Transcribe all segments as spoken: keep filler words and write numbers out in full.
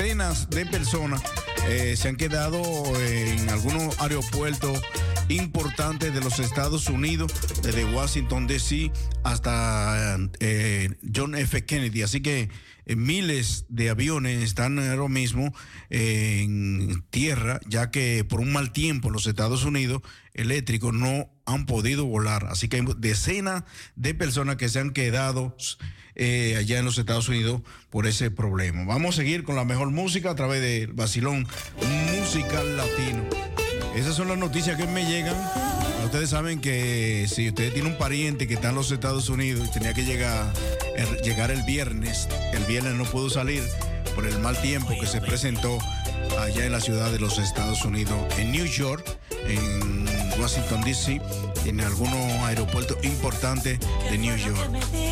decenas de personas eh, se han quedado en algunos aeropuertos importantes de los Estados Unidos, desde Washington D C hasta eh, John F. Kennedy. Así que eh, miles de aviones están ahora mismo eh, en tierra, ya que por un mal tiempo en los Estados Unidos eléctricos no han podido volar. Así que hay decenas de personas que se han quedado eh, allá en los Estados Unidos por ese problema. Vamos a seguir con la mejor música a través del Vacilón Musical Latino. Esas son las noticias que me llegan. Ustedes saben que si usted tiene un pariente que está en los Estados Unidos y tenía que llegar, el, llegar el viernes, el viernes no pudo salir por el mal tiempo que se presentó allá en la ciudad de los Estados Unidos, en New York, en Washington D C, en algunos aeropuertos importantes de New York.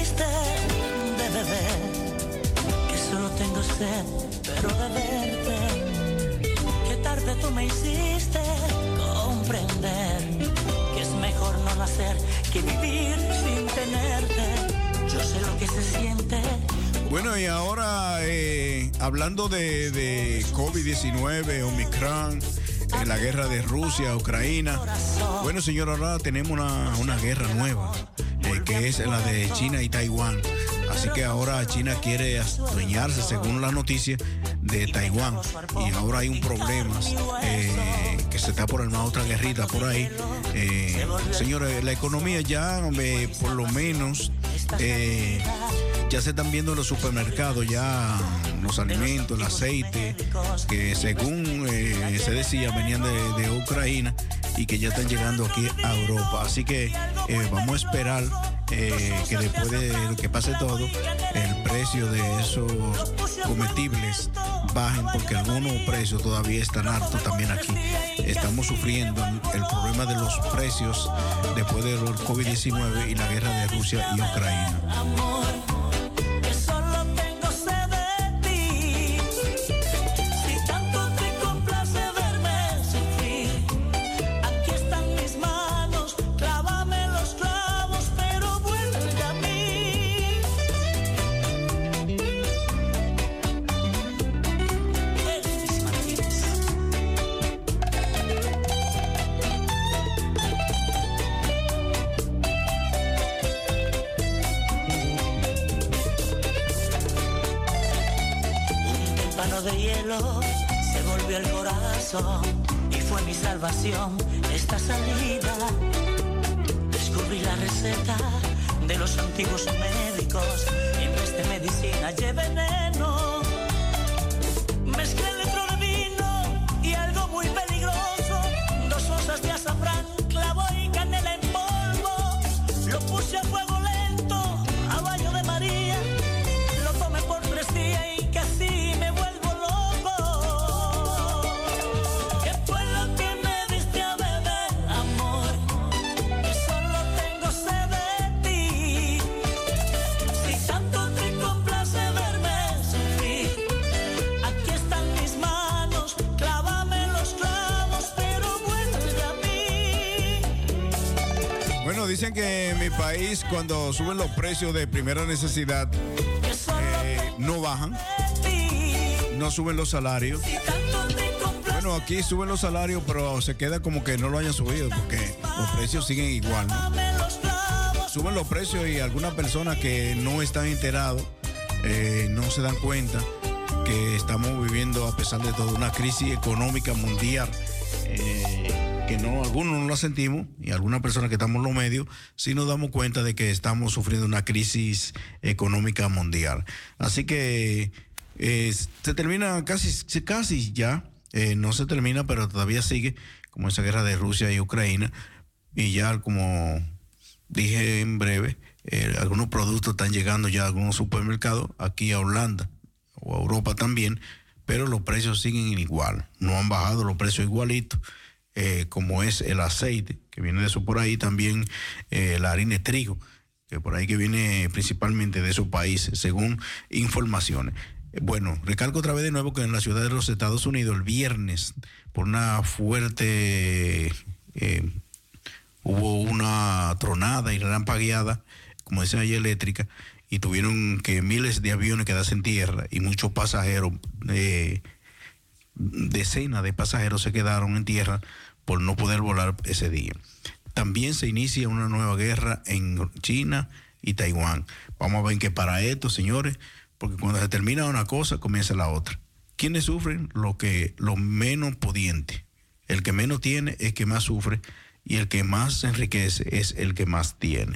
Que solo tengo sed, pero de verte. Qué tarde tú me hiciste comprender que es mejor no nacer que vivir sin tenerte. Yo sé lo que se siente. Bueno, y ahora eh, hablando de, de COVID diecinueve, Omicron, eh, la guerra de Rusia, Ucrania. Bueno, señor, ahora tenemos una, una guerra nueva, eh, que es la de China y Taiwán. Así que ahora China quiere adueñarse, según la noticia, de Taiwán. Y ahora hay un problema, eh, que se está por armar otra guerrita por ahí. Eh, señores, la economía ya, eh, por lo menos, eh, ya se están viendo en los supermercados, ya los alimentos, el aceite, que según eh, se decía venían de, de Ucrania y que ya están llegando aquí a Europa. Así que eh, vamos a esperar eh, que después de que pase todo, el precio de esos comestibles bajen, porque algunos precios todavía están altos también aquí. Estamos sufriendo el problema de los precios después del COVID diecinueve y la guerra de Rusia y Ucrania. De hielo se volvió el corazón y fue mi salvación esta salida. Descubrí la receta de los antiguos médicos y en vez de medicina llevé veneno. Mezclé litro de vino y algo muy peligroso, dos onzas de azafrán, clavo y canela en polvo. Lo puse a fuego lento, a baño de María. Lo tomé por tres días y casi me vuelvo. Dicen que en mi país, cuando suben los precios de primera necesidad, eh, no bajan, no suben los salarios. Bueno, aquí suben los salarios, pero se queda como que no lo hayan subido, porque los precios siguen igual, ¿no? Suben los precios y algunas personas que no están enterados eh, no se dan cuenta que estamos viviendo, a pesar de todo, una crisis económica mundial. Eh, que no, algunos no la sentimos, y algunas personas que estamos en los medios sí nos damos cuenta de que estamos sufriendo una crisis económica mundial. Así que eh, se termina casi, casi ya, eh, no se termina, pero todavía sigue, como esa guerra de Rusia y Ucrania, y ya, como dije en breve, eh, algunos productos están llegando ya a algunos supermercados aquí a Holanda o a Europa también, pero los precios siguen igual, no han bajado los precios igualitos. Eh, como es el aceite, que viene de eso por ahí, también eh, la harina de trigo, que por ahí que viene principalmente de esos países, según informaciones. Eh, bueno, recalco otra vez de nuevo que en la ciudad de los Estados Unidos, el viernes, por una fuerte, eh, hubo una tronada y relampagueada, como decía ahí, eléctrica, y tuvieron que miles de aviones quedarse en tierra y muchos pasajeros, eh, decenas de pasajeros se quedaron en tierra por no poder volar ese día. También se inicia una nueva guerra en China y Taiwán. Vamos a ver que para esto, señores, porque cuando se termina una cosa, comienza la otra. ¿Quiénes sufren? Lo que, lo menos pudiente. El que menos tiene es el que más sufre y el que más se enriquece es el que más tiene.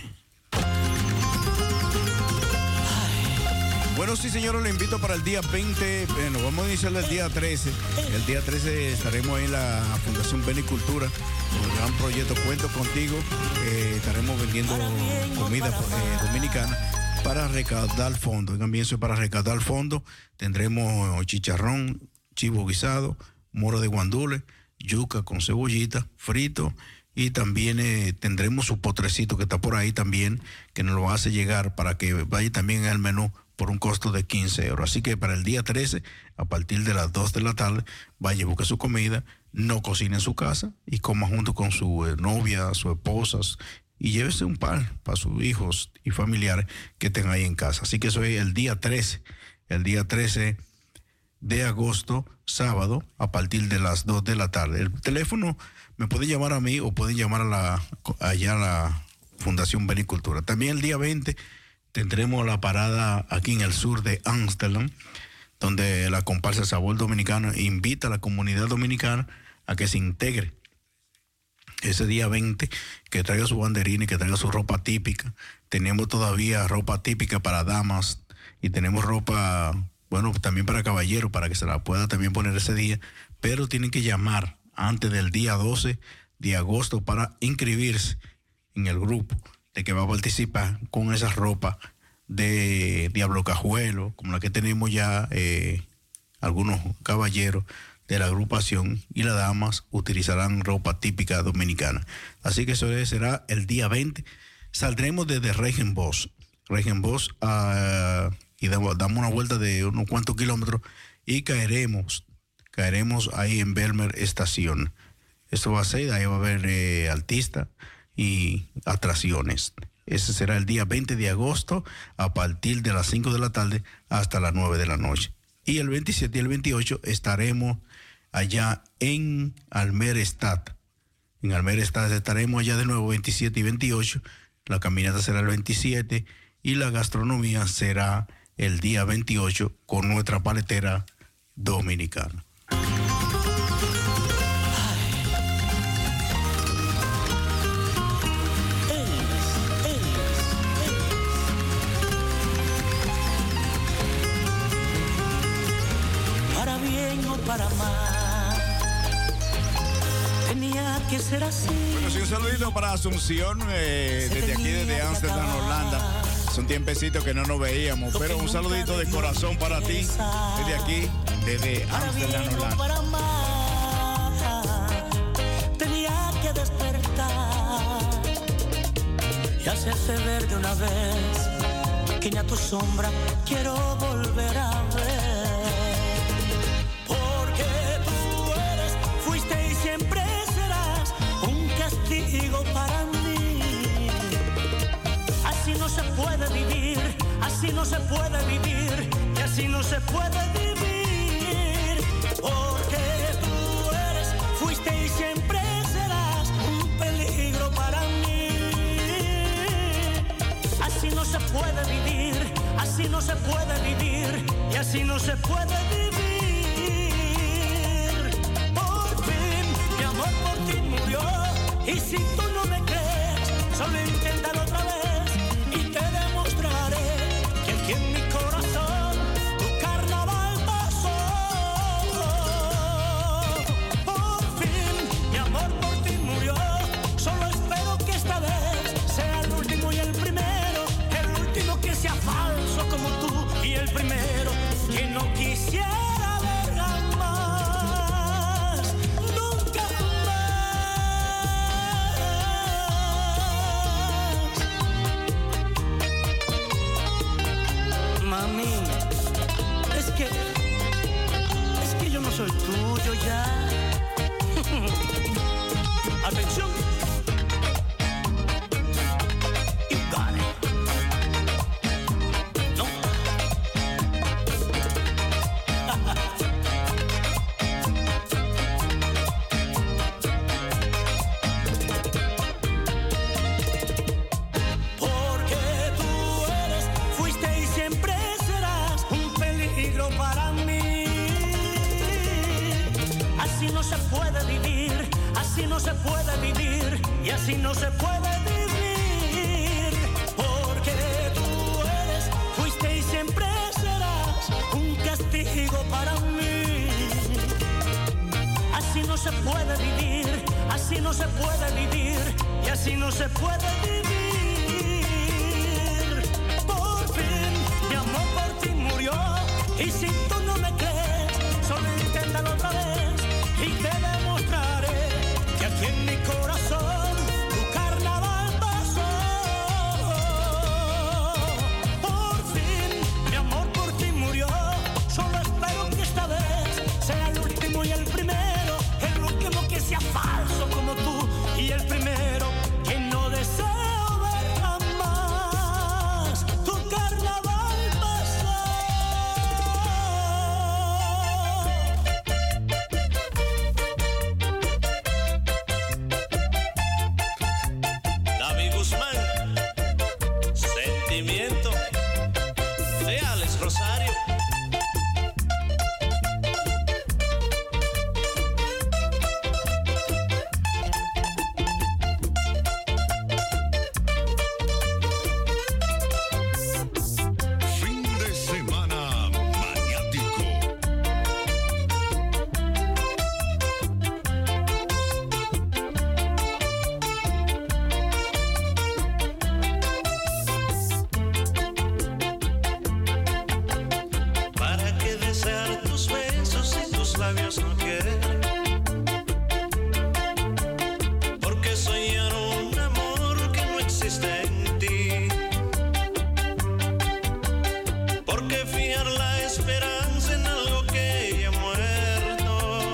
Bueno, sí, señores, le invito para el día veinte, bueno, vamos a iniciar el día trece. El día trece estaremos en la Fundación Benicultura, con un gran proyecto Cuento Contigo. Eh, estaremos vendiendo comida eh, dominicana para recaudar fondos. Oigan bien, eso es para recaudar fondos. Tendremos chicharrón, chivo guisado, moro de guandule, yuca con cebollita, frito. Y también eh, tendremos su potrecito que está por ahí también, que nos lo hace llegar para que vaya también en el menú por un costo de quince euros. Así que para el día trece, a partir de las dos de la tarde, vaya y busque su comida, no cocine en su casa y coma junto con su eh, novia, su esposa, y llévese un par para sus hijos y familiares que estén ahí en casa. Así que eso es el día trece, el día trece de agosto, sábado, a partir de las dos de la tarde. El teléfono me puede llamar a mí o pueden llamar a la, allá a la Fundación Benicultura. También el día veinte tendremos la parada aquí en el sur de Ámsterdam, donde la comparsa Sabor Dominicano invita a la comunidad dominicana a que se integre ese día veinte, que traiga su banderina y que traiga su ropa típica. Tenemos todavía ropa típica para damas y tenemos ropa, bueno, también para caballeros, para que se la pueda también poner ese día, pero tienen que llamar antes del día doce de agosto para inscribirse en el grupo de que va a participar con esa ropa de Diablo Cajuelo, como la que tenemos ya eh, algunos caballeros de la agrupación, y las damas utilizarán ropa típica dominicana. Así que eso será el día veinte. Saldremos desde Regenbos, Regenbos uh, y damos, damos una vuelta de unos cuantos kilómetros y caeremos, caeremos ahí en Belmer Estación. Esto va a ser, ahí va a haber eh, artistas y atracciones. Ese será el día veinte de agosto a partir de las cinco de la tarde hasta las nueve de la noche. Y el veintisiete y el veintiocho estaremos allá en Almerestad. En Almerestad estaremos allá de nuevo veintisiete y veintiocho. La caminata será el veintisiete y la gastronomía será el día veintiocho con nuestra paletera dominicana. Para más tenía que ser así. Bueno, sí, un saludito para Asunción, eh, desde aquí, desde Ámsterdam, Holanda. Hace un tiempecito que no nos veíamos, pero un saludito de corazón para ti, desde aquí, desde Ámsterdam, Holanda. Tenía que despertar y hacerte ver de una vez que ni a tu sombra quiero volver a ver. Para mí, así no se puede vivir, así no se puede vivir, y así no se puede vivir, porque tú eres, fuiste y siempre serás un peligro para mí. Así no se puede vivir, así no se puede vivir, y así no se puede vivir. Por fin, mi amor por ti murió. Y si tú no me crees, solo inténtalo otra vez y te demostraré que aquí en mi corazón tu carnaval pasó. Por fin, mi amor por ti murió. Solo espero que esta vez sea el último y el primero. El último que sea falso como tú y el primero que no quisiera. Soy tuyo ya. Atención. You got it. no se puede vivir y así no se puede vivir, porque tú eres, fuiste y siempre serás un castigo para mí. Así no se puede vivir, así no se puede vivir y así no se puede vivir. Por fin mi amor por ti murió y si tú no me crees, solo inténtalo otra vez y te demostraré que aquí en mi corazón tu carnaval pasó. Por fin mi amor por ti murió, solo espero que esta vez sea el último y el primero, el último que sea falso como tú y el primero que no deseo ver jamás tu carnaval pasó. David Guzmán, Sentimiento, de Alex Rosario. Fin de semana maniático. ¿Para qué desear tus besos si tus labios no quieren? Porque soñar un amor que no existe en ti. Porque fijar la esperanza en algo que ya ha muerto.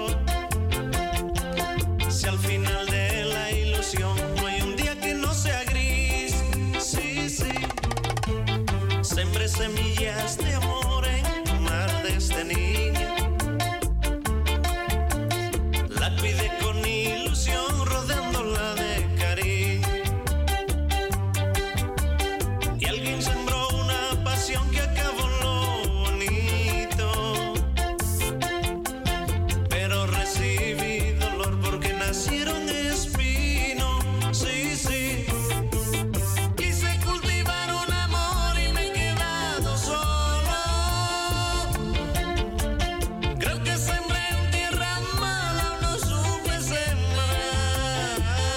Si al final de la ilusión no hay un día que no sea gris. Sí, sí. Sembré semillas de amor en tu mar desde niña. La cuidé con ilusión rodeándola de cariño. Y alguien sembró una pasión que acabó lo bonito. Pero recibí dolor porque nacieron espinos. Sí, sí. Quise cultivar un amor y me he quedado solo. Creo que sembré en tierra mala, no supe sembrar.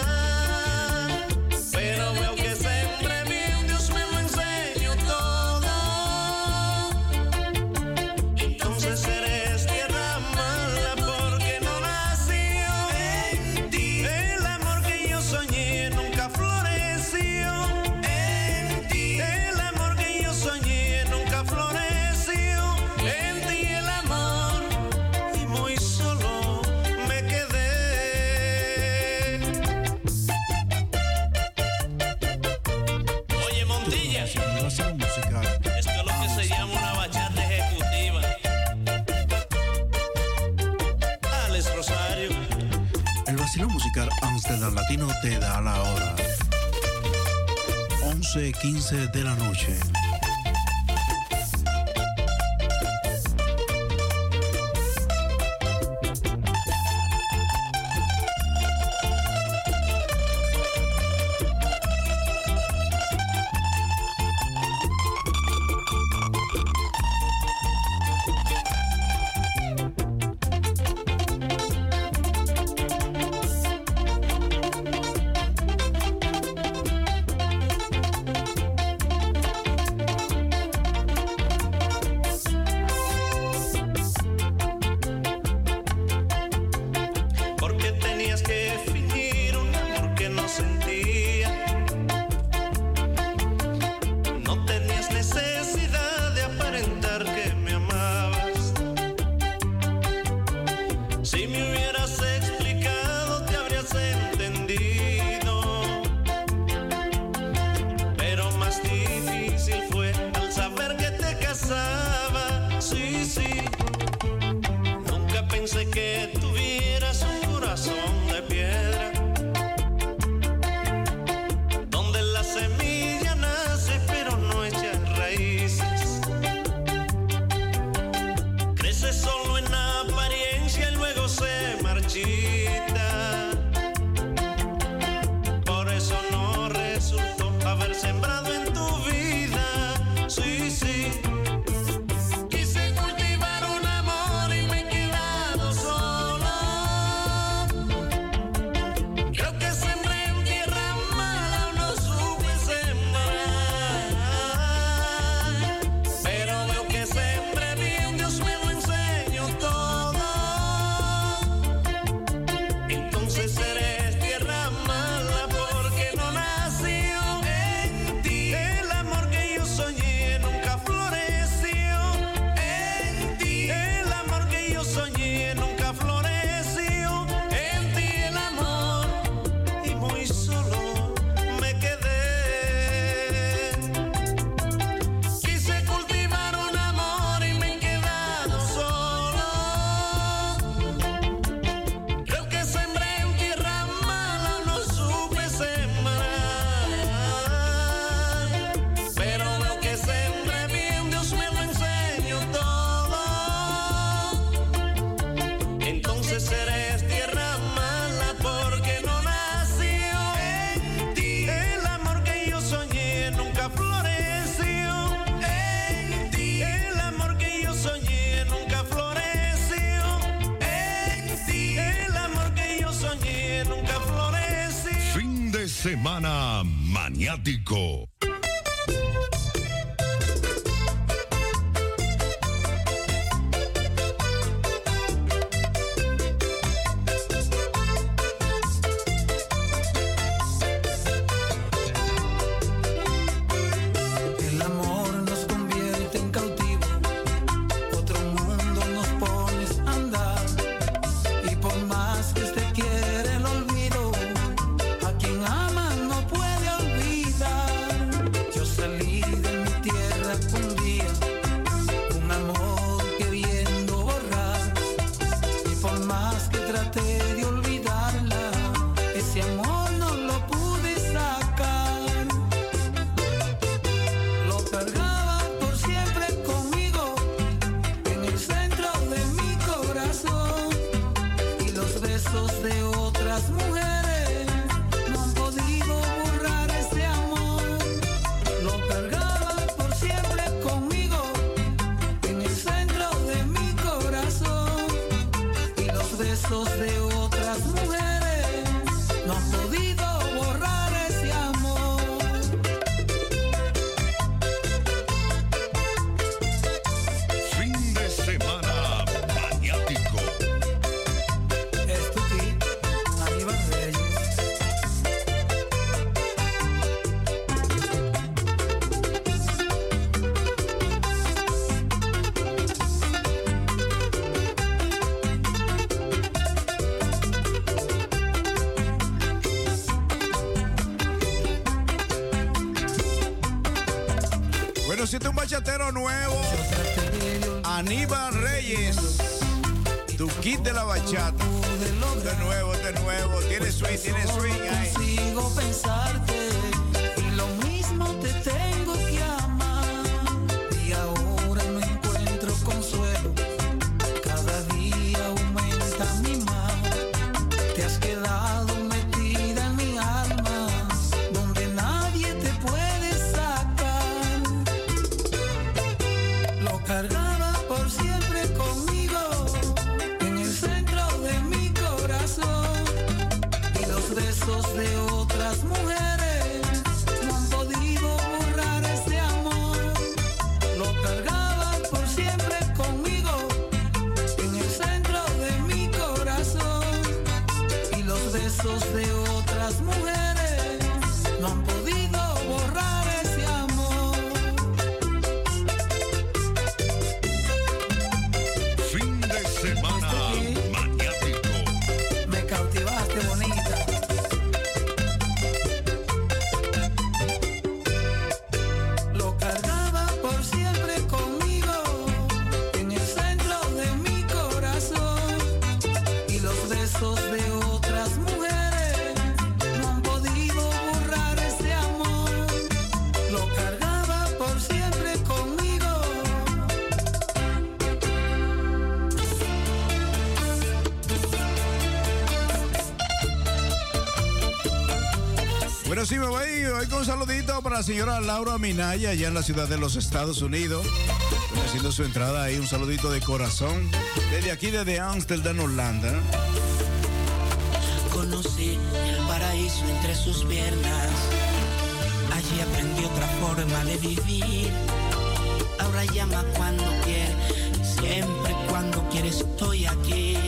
Pero veo que sembré bien, Dios me lo enseñó todo. Entonces eres tierra mala porque no nació en ti. El amor que yo soñé nunca floreció en ti. El amor que yo soñé nunca floreció en ti. El amor y muy solo me quedé. Oye, Montilla, Vacilón musical. esto es lo que se llama una bachata ejecutiva. Alex Rosario. El vacilón musical Amsterdam Latino te da la hora. once quince de la noche. Porque tenías que fingir un amor que no sentía. No tenías necesidad de aparentar que me amabas. Si me hubieras explicado te habrías entendido. Pero más difícil fue al saber que te casaba. Sí, sí. Nunca pensé que tuvieras un corazón de piedra, donde la semilla nace pero no echa raíces. Crece solo en apariencia y luego se marchita. semana maniático. Siete un bachatero nuevo, Aníbal Reyes, tu kit de la bachata. De nuevo, de nuevo, tiene swing, tiene swing. Ay. Consigo pensarte y lo mismo te tengo que amar. Y ahora no encuentro consuelo, cada día aumenta mi mal. Te has quedado metida en mi alma, donde nadie te puede sacar. Lo cargaba por siempre conmigo, en el centro de mi corazón. Y los besos de otras mujeres no han podido borrar ese amor. Lo cargaba por siempre conmigo, en el centro de mi corazón. Y los besos de otras mujeres no han podido borrar ese amor. Fin de semana maniático. Me cautivaste, bonita. Lo cargaba por siempre conmigo, en el centro de mi corazón. Y los besos de otras mujeres no han podido borrar ese amor. Lo cargaba por siempre conmigo. Bueno, sí, me voy hoy con un saludito para la señora Laura Minaya, allá en la ciudad de los Estados Unidos. Estoy haciendo su entrada ahí, un saludito de corazón. Desde aquí, desde Amsterdam, Holanda. Conocí el paraíso entre sus piernas. Allí aprendí otra forma de vivir. Ahora llama cuando quiere, siempre cuando quiere estoy aquí.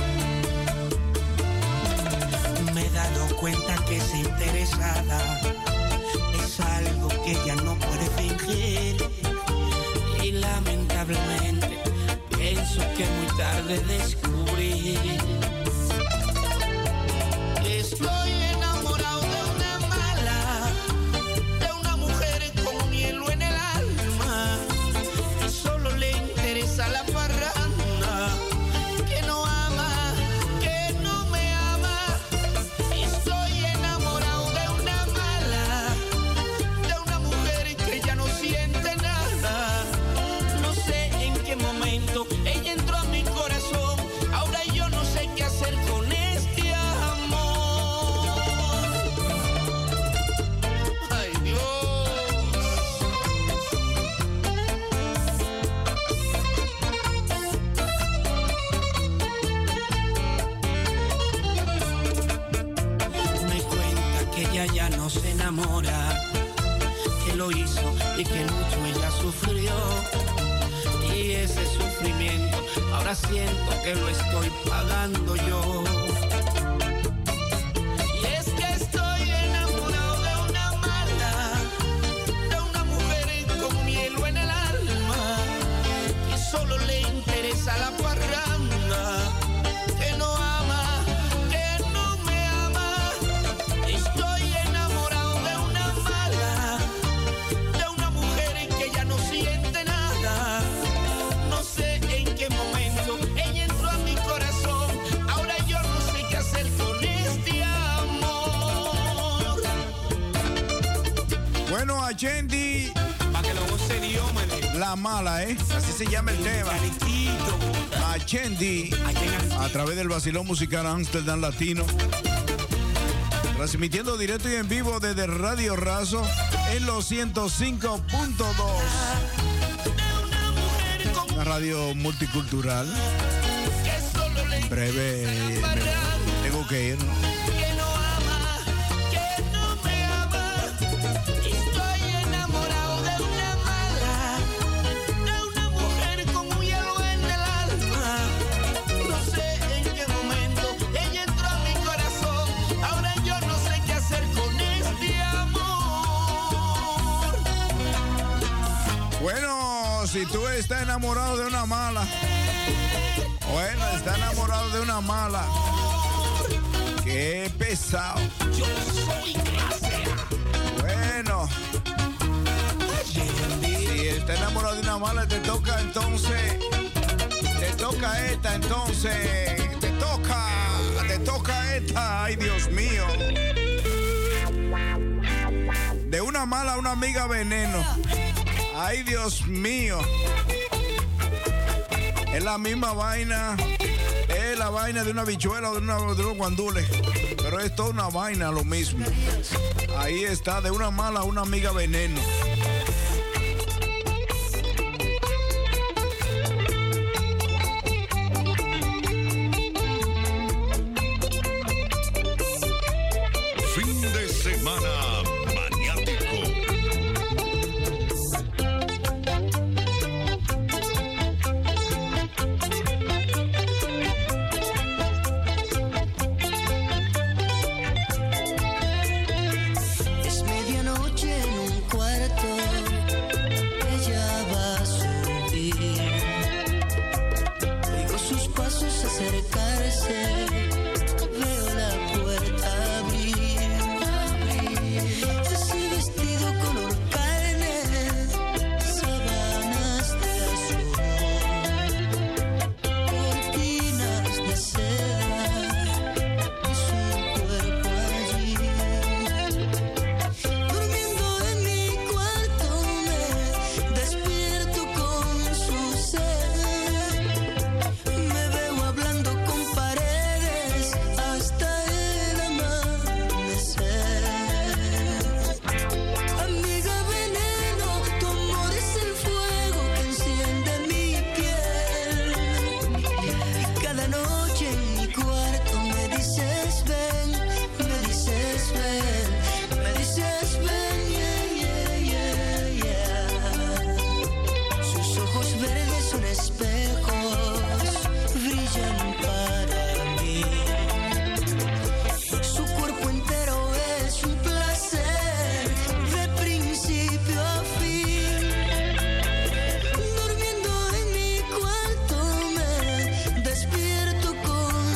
Me he dado cuenta que es interesada, es algo que ella no puede fingir. Y lamentablemente pienso que muy tarde descubrí. Estoy enamorado de una mala, de una mujer con hielo en el alma, y solo le interesa la parranda, que no ama, que no me ama. Estoy enamorado de una mala, de una mujer que ya no siente nada. No sé en qué momento ella entró a mi corazón no se enamora, que lo hizo y que mucho ella sufrió. Y ese sufrimiento ahora siento que lo estoy pagando yo. Y es que estoy enamorado de una mala, de una mujer con hielo en el alma, que solo le interesa la parranda, que no ama, que no me ama. Estoy enamorado de una mala, de una mujer que ya no siente nada. No sé en qué momento ella entró a mi corazón. Ahora yo no sé qué hacer con este amor. Bueno, a Yendi, Pa' que lo goce Diómedes. la mala, ¿eh? Así se llama el tema. A Yendi, a través del vacilón musical Amsterdam Latino. Transmitiendo directo y en vivo desde Radio Razo en los ciento cinco punto dos. Una radio multicultural. En breve eh, me- tengo que ir, ¿no? Que no ama, que no me ama. Estoy enamorado de una mala, de una mujer con un hielo en el alma. No sé en qué momento ella entró a mi corazón. Ahora yo no sé qué hacer con este amor. Bueno, si tú estás enamorado de una mala, bueno, está enamorado de una mala, qué pesado. Yo soy clase A. Bueno, si está enamorado de una mala, te toca entonces, te toca esta entonces, te toca, te toca esta, ay Dios mío. De una mala a una amiga veneno, ay Dios mío. Es la misma vaina, es la vaina de una bichuela o de, una, de unos guandules, pero es toda una vaina lo mismo. Ahí está, de una mala a una amiga veneno. Fin de semana maniático. Es medianoche en un cuarto, ella va a subir. Oigo sus pasos acercarse, veo la puerta abrir. Ese vestido color carne, sábanas de azul, cortinas de seda y su cuerpo allí. Durmiendo en mi cuarto me despierto con su sed. Me veo hablando con paredes hasta el amanecer. Amiga veneno, tu amor es el fuego que enciende mi piel. Y cada noche en mi cuarto me dices ven, me dices ven, me dices ven, yeah, yeah, yeah, yeah. Sus ojos verdes son espejos, brillan para mí. Su cuerpo entero es un placer de principio a fin. Durmiendo en mi cuarto me despierto con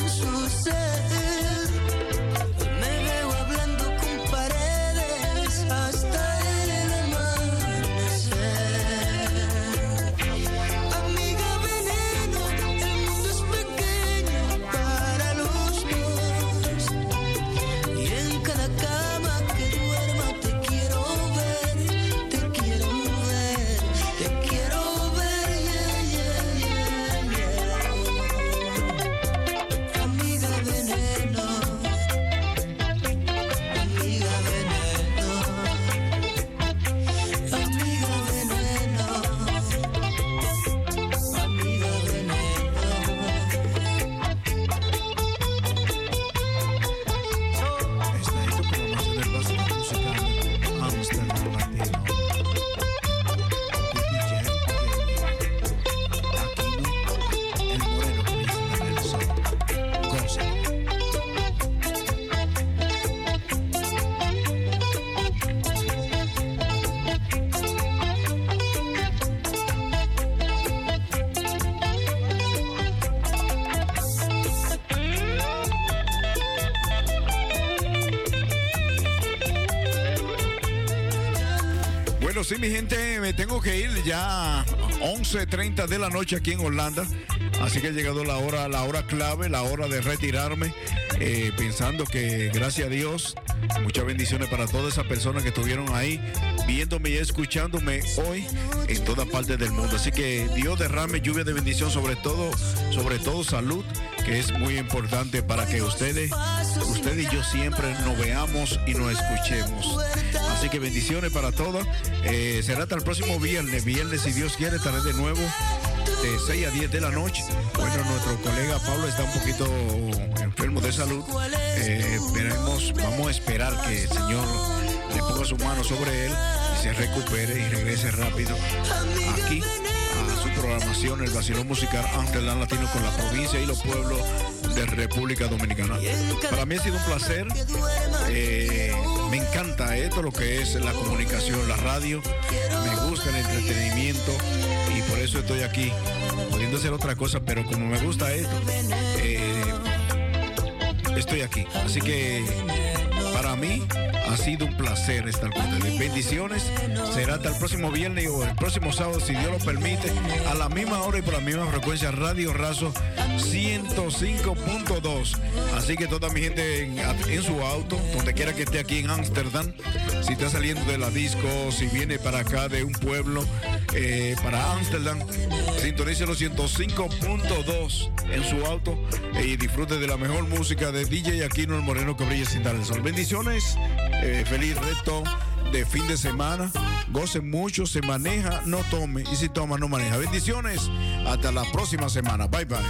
Bueno, sí, mi gente, me tengo que ir ya once treinta de la noche aquí en Holanda. Así que ha llegado la hora, la hora clave, la hora de retirarme. Eh, pensando que, gracias a Dios, muchas bendiciones para todas esas personas que estuvieron ahí viéndome y escuchándome hoy en todas partes del mundo. Así que Dios derrame lluvia de bendición, sobre todo, sobre todo salud, que es muy importante para que ustedes, ustedes y yo siempre nos veamos y nos escuchemos. Así que bendiciones para todos. Eh, será hasta el próximo viernes. Viernes, si Dios quiere, estaré de nuevo de seis a diez de la noche. Bueno, nuestro colega Pablo está un poquito enfermo de salud. Eh, veremos, vamos a esperar que el Señor le ponga su mano sobre él y se recupere y regrese rápido aquí a su programación, el Vacilón Musical Amsterdam Latino, con la provincia y los pueblos de República Dominicana. Para mí ha sido un placer. Eh, me encanta esto, lo que es la comunicación, la radio. Me gusta el entretenimiento y por eso estoy aquí, pudiendo hacer otra cosa, pero como me gusta esto, eh, estoy aquí. Así que para mí ha sido un placer estar con ustedes. Bendiciones. Será hasta el próximo viernes o el próximo sábado, si Dios lo permite, a la misma hora y por la misma frecuencia, Radio Razo ciento cinco punto dos. Así que toda mi gente en, en su auto, donde quiera que esté aquí en Ámsterdam, si está saliendo de la disco, si viene para acá de un pueblo, eh, para Ámsterdam, sintonice los ciento cinco punto dos en su auto eh, y disfrute de la mejor música de D J Aquino, el moreno que brilla sin dar el sol. Bendiciones, eh, feliz resto de fin de semana. Gocen mucho, se maneja, no tome, y si toma, no maneja. Bendiciones, hasta la próxima semana. Bye bye.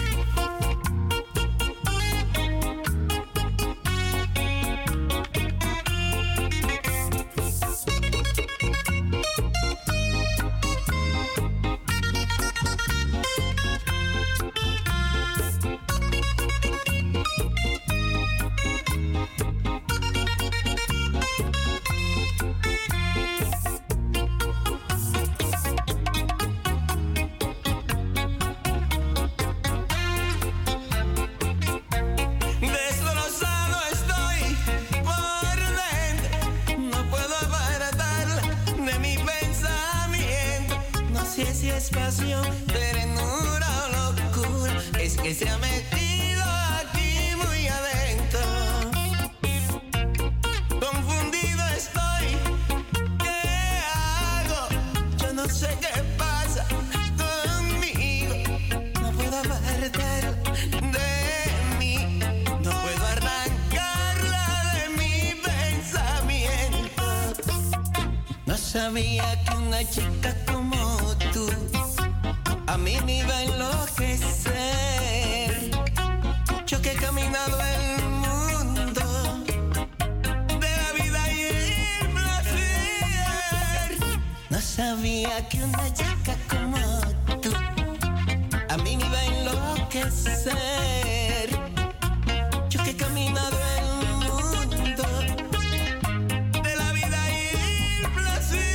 Sabía que una chica como tú a mí me iba a enloquecer. Yo que he caminado el mundo de la vida y el placer. No sabía que una chica como tú a mí me iba a enloquecer. Yo que he caminado el mundo de la vida y el placer.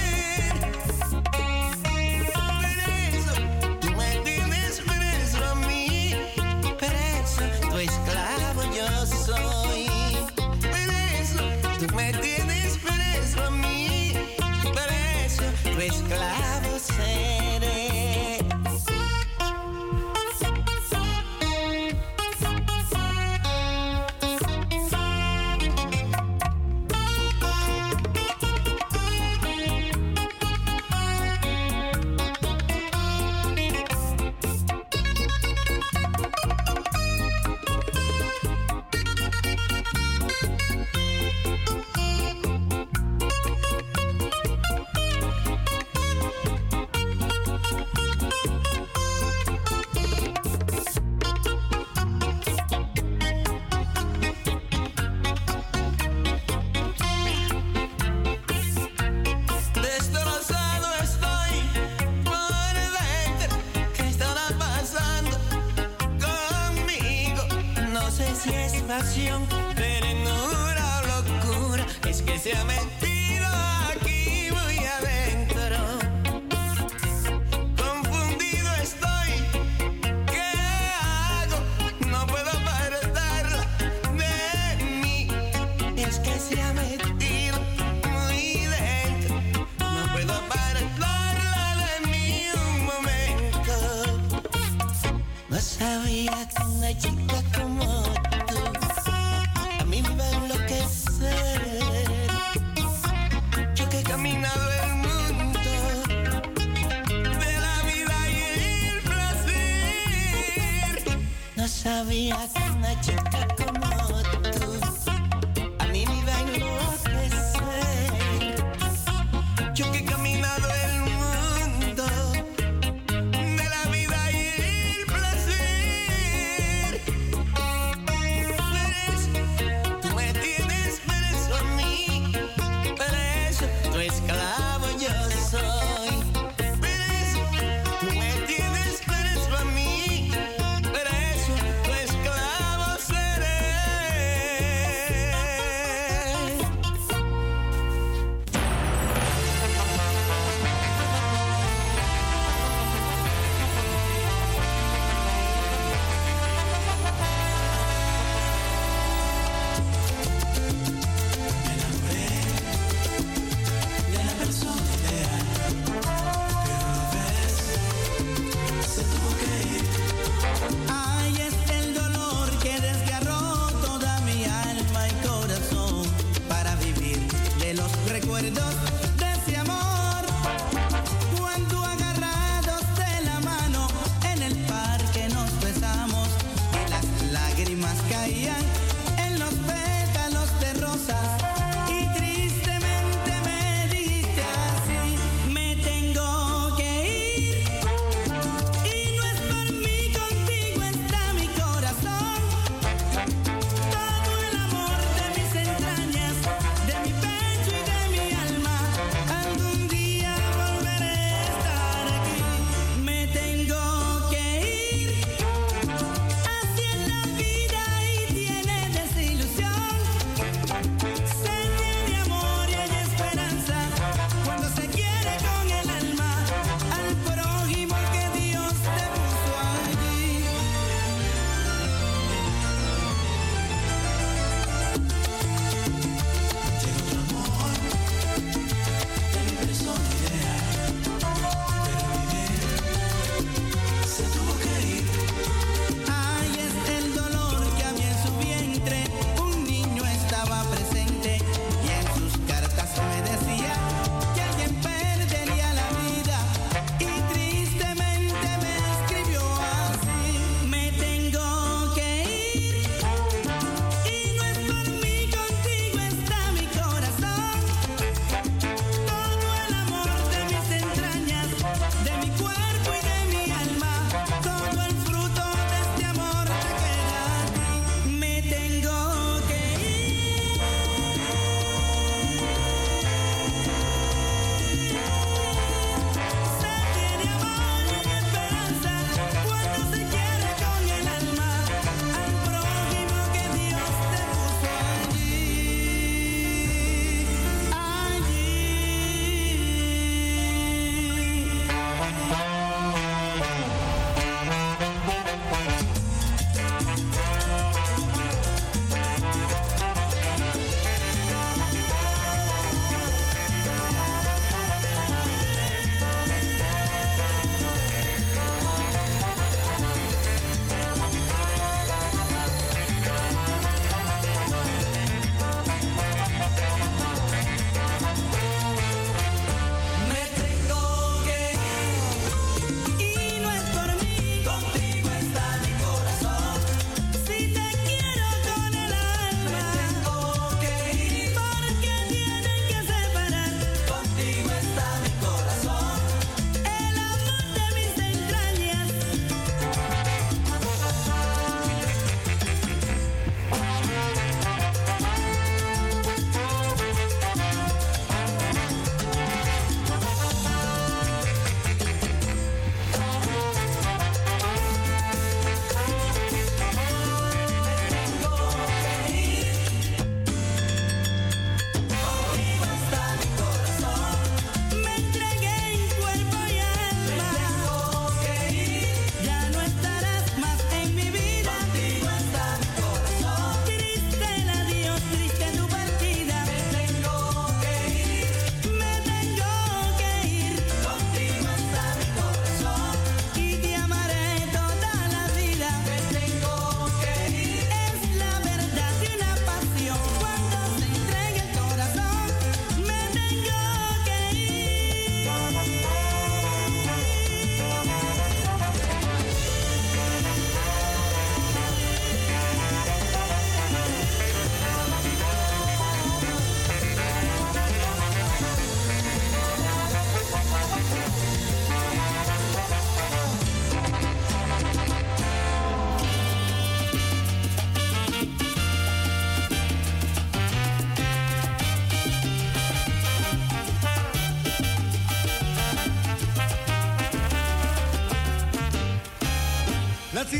Esclavo yo soy, por eso tú me tienes preso a mí, por eso tu esclavo seré. Ternura o locura, es que se ha metido aquí muy adentro. Confundido estoy, ¿qué hago? No puedo apartarla de mí. Es que se ha metido muy dentro, no puedo chica como tú, a mí me va a enloquecer. Yo que he caminado el mundo de la vida y el placer, no sabía que una chica como tú a mí me iba a enloquecer. Yo que he caminado el mundo de la vida y el placer, preso, tú me tienes preso a mí, preso, tu esclavo yo soy. Preso, tú me tienes preso a mí, preso, tu esclavo seré. Ay, es el dolor que desgarró toda mi alma y corazón para vivir de los recuerdos de ese amor. Cuando agarrados de la mano en el parque nos besamos y las lágrimas caían en los pétalos de rosas y tristemente me dijiste así: me tengo que ir. Y no es por mí, contigo está mi corazón. Todo el amor de mis entrañas, de mi pecho y de mi alma. Algún día volveré a estar aquí. Me tengo que ir. Así es la vida y tienes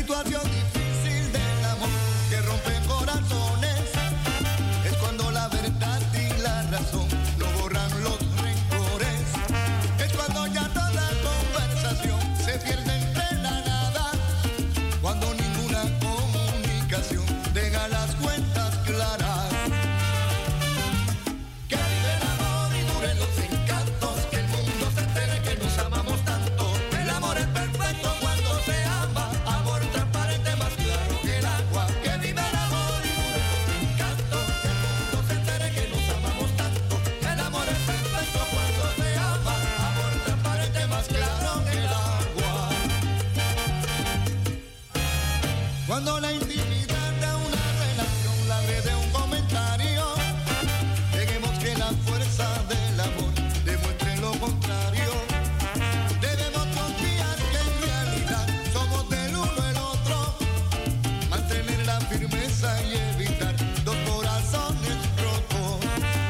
situación difícil del amor que rompe corazones es cuando la verdad y la razón no borran los rencores. Es cuando ya toda conversación se pierde entre la nada, cuando ninguna comunicación deja las cuentas claras. Que vive el amor y duren los encantos, que el mundo se entere que nos amamos tanto. El amor es perfecto cuando se ama, amor transparente más claro que el agua. Que vive el amor y duren los encantos, que el mundo se entere que nos amamos tanto. El amor es perfecto cuando se ama, amor transparente más claro que el agua. Cuando la intimidad de una relación la agrede un comentario, dejemos que la fuerza del amor demuestre lo contrario. Debemos confiar que en realidad somos del uno el otro, mantener la firmeza y evitar dos corazones rotos.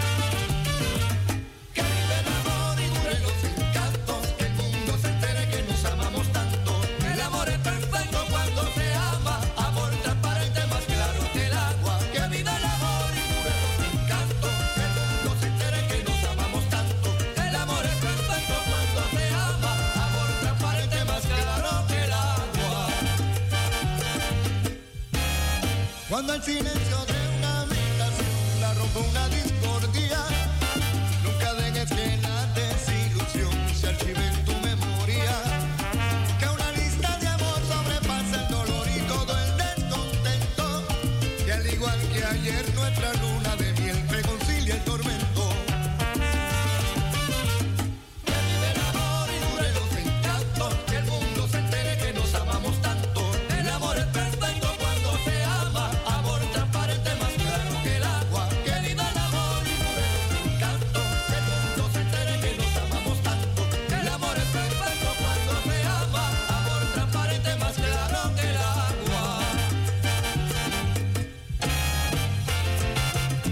Que vive el amor y dure los encantos, que el mundo se entere que nos amamos tanto. El amor es perfecto cuando se ama, amor transparente más claro que el agua. Que vive el amor y dure los encantos, que el mundo se entere que nos amamos tanto. El amor es perfecto cuando se ama, amor transparente más claro que el agua. Cuando el silencio de una habitación la rompe una discordia, nunca dejes que la desilusión se archive en tu memoria. Que una lista de amor sobrepase el dolor y todo el descontento. Que al igual que ayer nuestra luna de miel reconcilia el tormento. Que vive el amor y dure los encantos, que el mundo se entere que nos amamos tanto. El amor es perfecto cuando se ama, amor transparente más claro que el agua. Que viva el amor y dure los encantos, que el mundo se entere que nos amamos tanto. El amor es perfecto cuando se ama, amor transparente más claro que el agua.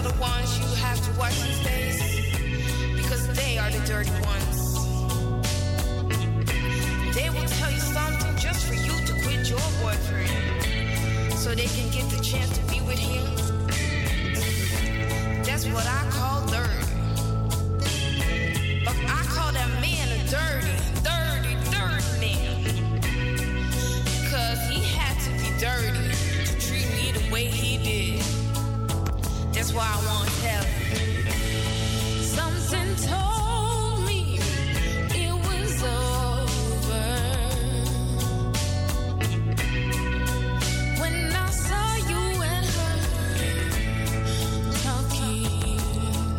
are the ones you have to wash his face, because they are the dirty ones. They will tell you something just for you to quit your boyfriend, so they can get the chance to be with him. That's what I call dirty. But I call that man a dirty, dirty, dirty man, because he had to be dirty to treat me the way he did. That's why I want to tell him. Something told me it was over when I saw you and her talking.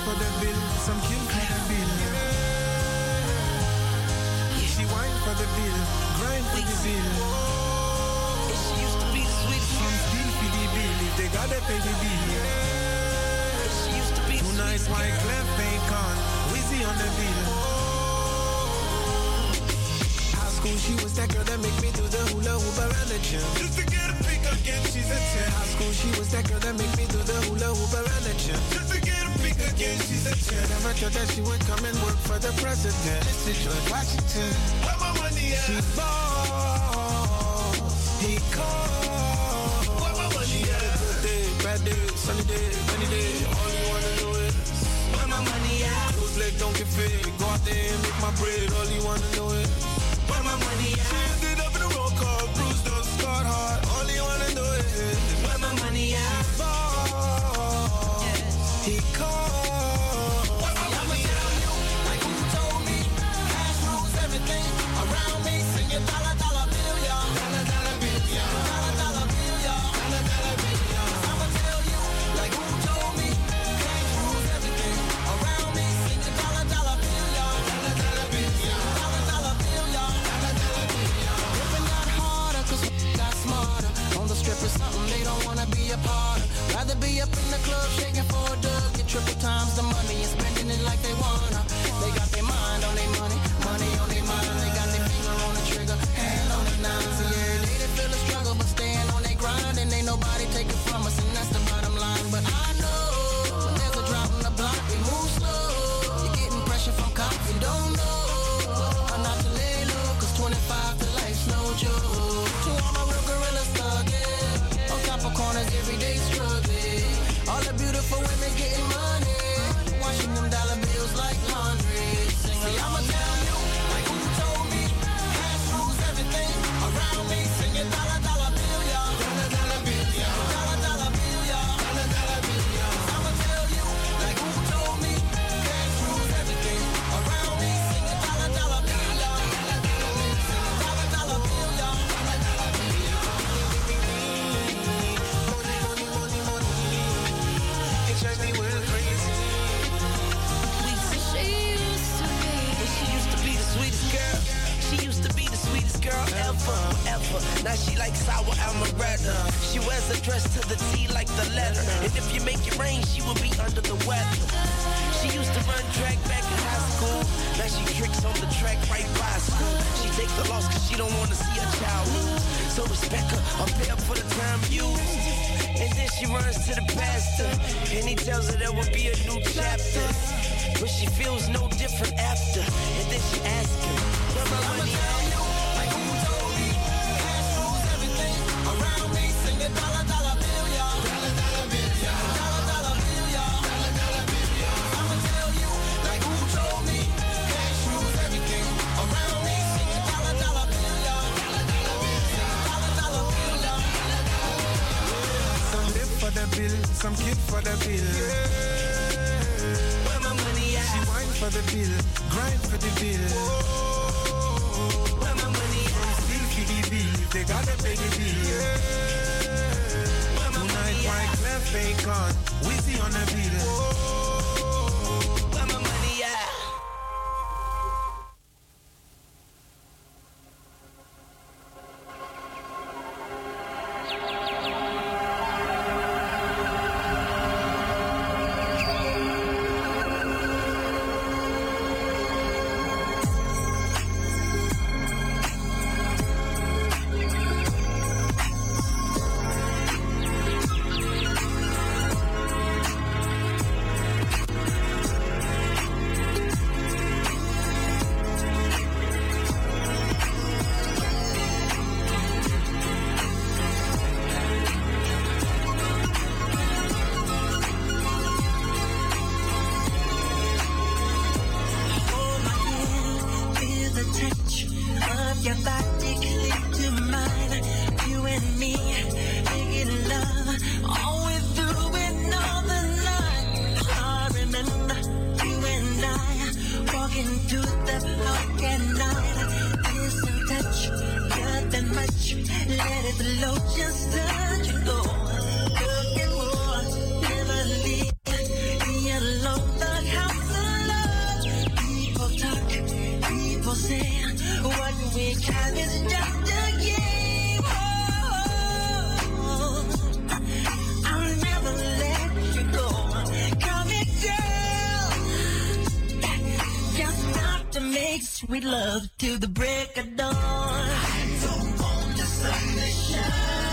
for the bill, some kill for the bill. She whine for the bill, grind for the bill. She used to be the sweetest. Some steal for the bill, if they gotta pay the bill. She used to be the Tonight, sweetest. White Clef ain't gone, Wizzy on the bill. High school, she was that girl that make me do the hula hoop around the gym. Just to get a pick again, she's a ten. High school, she was that girl that make me do the hula hoop around the gym. Just to get a pick again, she's a ten. Never thought that she would come and work for the president. This is George Washington. Where my money at? She ball, he called. Where my money at? Good day, bad day, sunny day, rainy day. All you wanna know is where my money at? Whose leg don't get fit? Go out there and make my bread. All you wanna know is where my money at? She ended up in a roll call, bruised up, scarred hard. All you wanna know is where my money at? She ball, he called. Where my money at? Like who told me? Cash rules everything around me. Sing your dollar, dollar bill, y'all. Dollar, dollar bill, y'all. Dollar, dollar bill, y'all. Dollar, dollar bill, y'all. I'ma tell you, like who told me? Cash rules everything around me. Sing your dollar, dollar bill, y'all. Dollar, dollar bill, y'all. Dollar, dollar bill, y'all. Dollar, dollar bill, y'all. Living out harder 'cause we got smarter. On the strip is something they don't wanna be a part of. Rather be up in the club shaking for a dub. Get triple times the money and spending it like they wanna. They got their mind on their money, money on their mind. They got their finger on the trigger, hand on their nine. See, every day they feel the struggle, but staying on their grind. And ain't nobody taking from us, and that's the bottom line. But I know when there's a drop on the block, we move slow. You're getting pressure from cops, you don't know. I'm not to lay low, 'cause twenty-five to life's no joke. To all my real gorillas thugging, on top of corners every day struggling. All the beautiful women getting money, washing them dollar bills like laundry. Sing See, I'ma tell you, like who told me, cash rules everything around me. Sing your dollar, dollar bill, y'all. Dollar, dollar bill, y'all. Dollar, dollar bill, y'all. Dollar, dollar bill, y'all. I'ma tell you, like who told me, cash rules everything around me. Sing your dollar, dollar bill, y'all. Dollar, dollar bill, y'all. Dollar, dollar bill, y'all. Dollar, dollar bill, y'all. Money, money, money, money. It drives me well crazy. She used to be, she used to be the sweetest girl. She used to be the sweetest girl ever, ever. Now she likes sour amaretto. She wears a dress to the T like the letter. And if you make it rain, she will be under the weather. She used to run track back in high school. Now she tricks on the track right by school. She takes the loss 'cause she don't want to see her child lose. So respect her, or pay her for the time used. And then she runs to the pastor, and he tells her there will be a new chapter. But she feels no different after. And then she asks him, where my money at? Like who told me, cash rules everything around me. Sing your dollar, dollar bill, y'all. Dollar, dollar bill, y'all. Dollar, dollar bill, y'all. Dollar, dollar bill, y'all. I'ma tell you, like who told me, cash rules everything around me. Sing your dollar, dollar bill, y'all. Dollar, dollar bill, y'all. Dollar, dollar bill, y'all. Some live for the bill, some kid for the bill. Where my money at? She whine for the bill, grind for the bill. Where my money at? Still for the bill, if they gotta pay the bill. Where my Tonight, money White at? Clef ain't gone, Wizzy on the bill. Where my money at? Alone the Time is just a game. Oh, I'll never let you go. Come here, girl. Just not to make sweet love till the break of dawn. I don't want the sun to shine.